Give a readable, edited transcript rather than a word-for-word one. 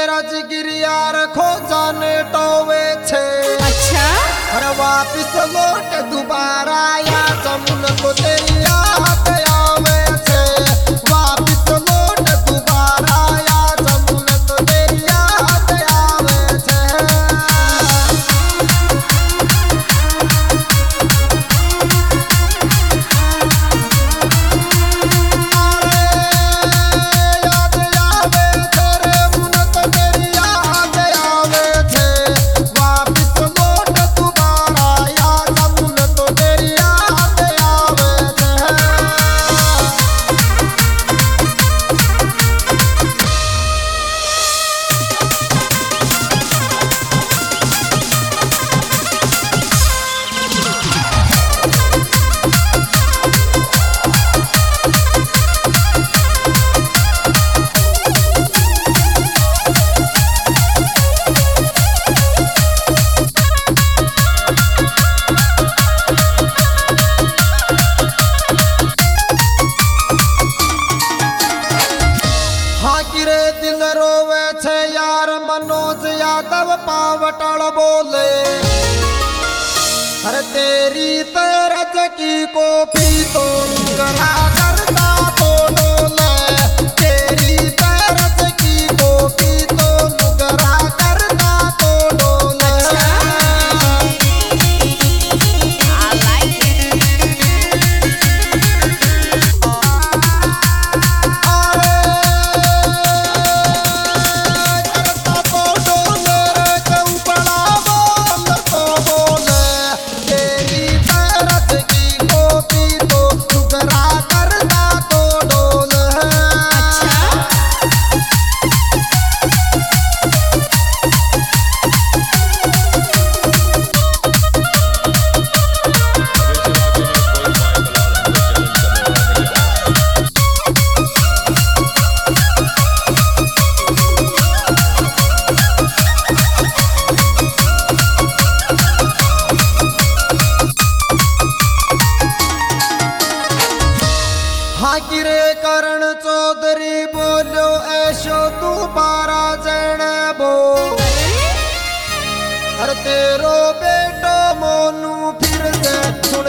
राजगिरियार खो जाने टोवे छे। अच्छा और वापिस लौट दोबारा या जमुन को तेरी याद आवे छे। वापिस लौट दोबारा या जमुन को तेरी याद आवे छे। दिल रोवे छे यार मनोज यादव पावटल बोले। हर तेरी तरज की कॉपी तो गला करता तो डोले। तेरी तरज की कॉपी तो नुगरा करता तो डोले। गिरे करण चौधरी बोलो ऐशो तू बारा जन बो। हर तेरो बेटो मोनू फिर से